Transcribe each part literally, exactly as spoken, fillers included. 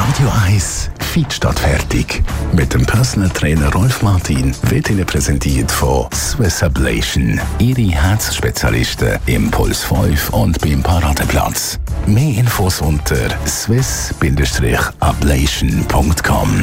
Radio eins Fit statt fertig. Mit dem Personal Trainer Rolf Martin wird Ihnen präsentiert von Swiss Ablation. Ihre Herzspezialisten im Puls fünf und beim Paradeplatz. Mehr Infos unter swiss ablation punkt com.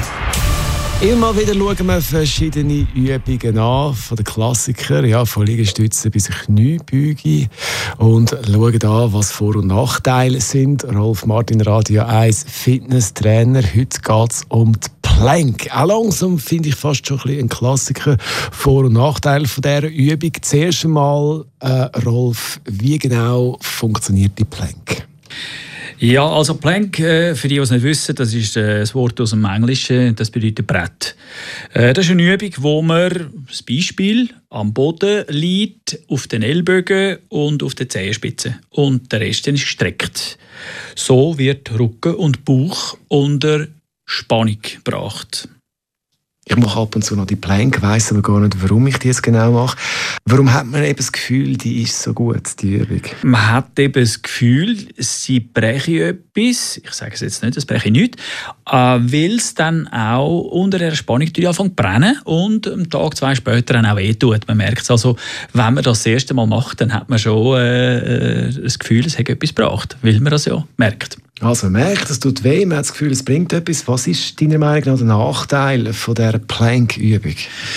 Immer wieder schauen wir verschiedene Übungen an, von den Klassikern, ja, von Liegestützen bis Kniebeuge, und schauen an, was Vor- und Nachteile sind. Rolf Martin, Radio eins Fitnesstrainer. Heute geht es um die Plank. Auch langsam finde ich fast schon ein, bisschen ein Klassiker. Vor- und Nachteile von dieser Übung. Zuerst einmal, äh, Rolf, wie genau funktioniert die Plank? Ja, also Plank, äh, für die, die es nicht wissen, das ist äh, das Wort aus dem Englischen, das bedeutet Brett. Äh, das ist eine Übung, wo man das Beispiel am Boden liegt, auf den Ellbogen und auf den Zehenspitzen. Und der Rest ist gestreckt. So wird Rücken und Bauch unter Spannung gebracht. Ich mache ab und zu noch die Plank, weiss aber gar nicht, warum ich das genau mache. Warum hat man eben das Gefühl, die ist so gut, die Übung? Man hat eben das Gefühl, sie brechen etwas. Ich sage es jetzt nicht, es breche nicht, weil es dann auch unter der Spannung anfängt zu brennen und am Tag, zwei später dann auch wehtut. Man merkt es also, wenn man das das erste Mal macht, dann hat man schon äh, das Gefühl, es hat etwas gebracht, weil man das ja merkt. Also man merkt, es tut weh, man hat das Gefühl, es bringt etwas. Was ist deiner Meinung nach der Nachteil von dieser Plank-Übung?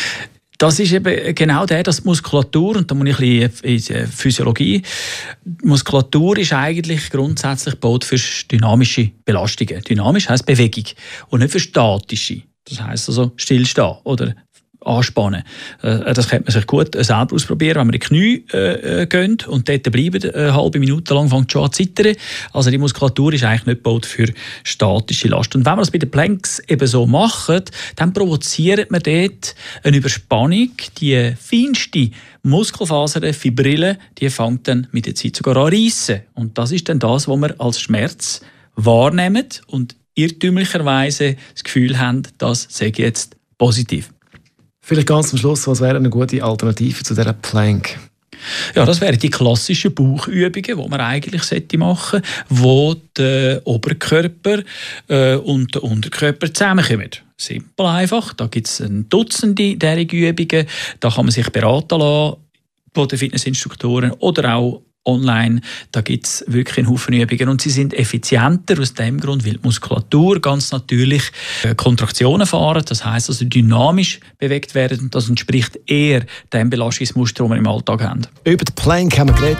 Das ist eben genau der, dass die Muskulatur, und da muss ich ein bisschen in die Physiologie, die Muskulatur ist eigentlich grundsätzlich gebaut für dynamische Belastungen. Dynamisch heisst Bewegung und nicht für statische. Das heisst also stillstehen oder anspannen. Das könnte man sich gut selber ausprobieren, wenn man in die Knie äh, geht und dort bleiben, eine halbe Minute lang fängt schon an zu zittern. Also die Muskulatur ist eigentlich nicht gebaut für statische Last. Und wenn man das bei den Planks eben so macht, dann provoziert man dort eine Überspannung. Die feinste Muskelfaser, die Fibrille, die fängt dann mit der Zeit sogar an reissen. Und das ist dann das, was wir als Schmerz wahrnehmen und irrtümlicherweise das Gefühl haben, das sei jetzt positiv. Vielleicht ganz zum Schluss, was wäre eine gute Alternative zu dieser Plank? Ja, das wären die klassischen Bauchübungen, die man eigentlich machen sollte, wo der Oberkörper äh, und der Unterkörper zusammenkommen. Simpel einfach. Da gibt es ein Dutzende dieser Übungen. Da kann man sich beraten lassen von den Fitnessinstruktoren oder auch online. Da gibt es wirklich einen Haufen Übungen und sie sind effizienter aus dem Grund, weil die Muskulatur ganz natürlich Kontraktionen fahren, das heisst also dynamisch bewegt werden, und das entspricht eher dem Belastungsmuster, das wir im Alltag haben. Über die Plank haben wir geredet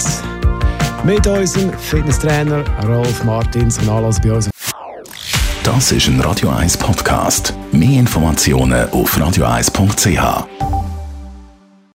mit unserem Fitnesstrainer Rolf Martin. Zum Nachlass bei uns. Das ist ein Radio eins Podcast. Mehr Informationen auf radio eins punkt c h.